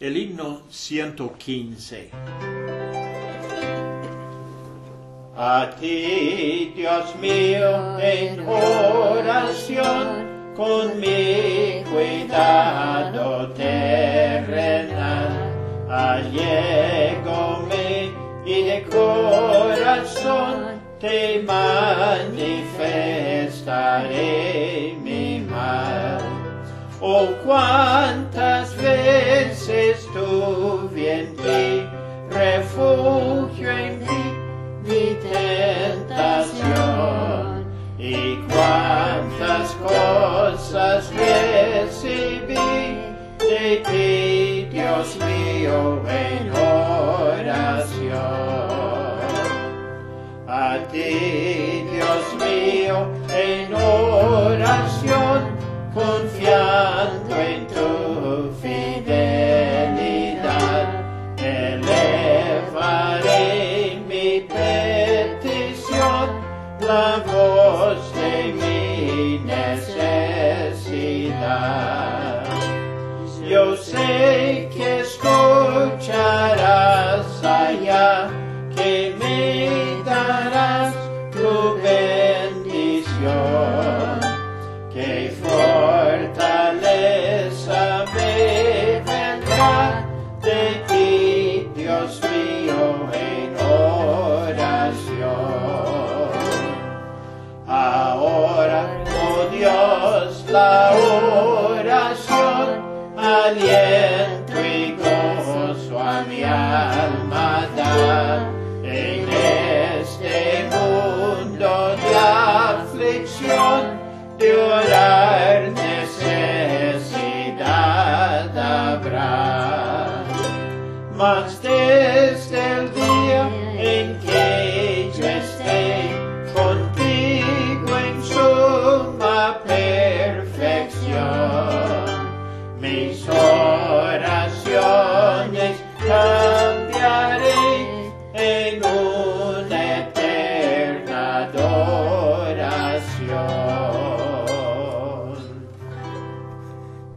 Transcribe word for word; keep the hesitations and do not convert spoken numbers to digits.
El himno ciento quince. A ti, Dios mío, en oración, con mi cuidado terrenal, allégome y de corazón te manifestaré mi mal. Oh, cuántas veces tuve en ti refugio en ti, mi tentación, y cuántas cosas recibí de ti, Dios mío, en oración. A ti, Dios mío, en oración, confiando en tu fidelidad, elevaré mi petición, la voz de mi necesidad. Yo sé que escucharás allá, que me darás tu bendición, que fortaleza me vendrá de ti, Dios mío, en oración. Ahora, oh Dios, la oración, aliento y gozo a mi alma da. En este mundo de aflicción, de orar necesidad habrá. Mas